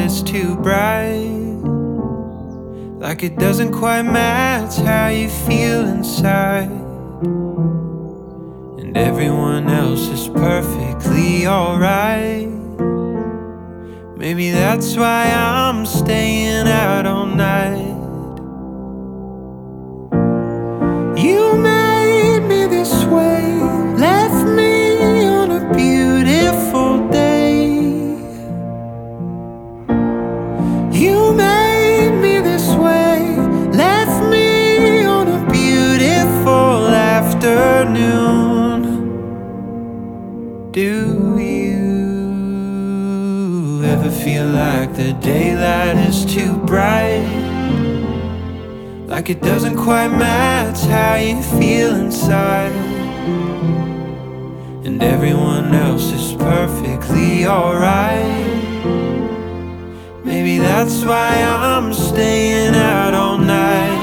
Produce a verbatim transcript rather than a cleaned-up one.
is too bright, like it doesn't quite match how you feel inside. And everyone else is perfectly alright. Maybe that's why I'm staying out all night. You made me this way, left me on a beautiful day. You made me this way, left me on a beautiful afternoon. Do you ever feel like the daylight is too bright, like it doesn't quite match how you feel inside? And everyone else is perfectly alright. Maybe that's why I'm staying out all night.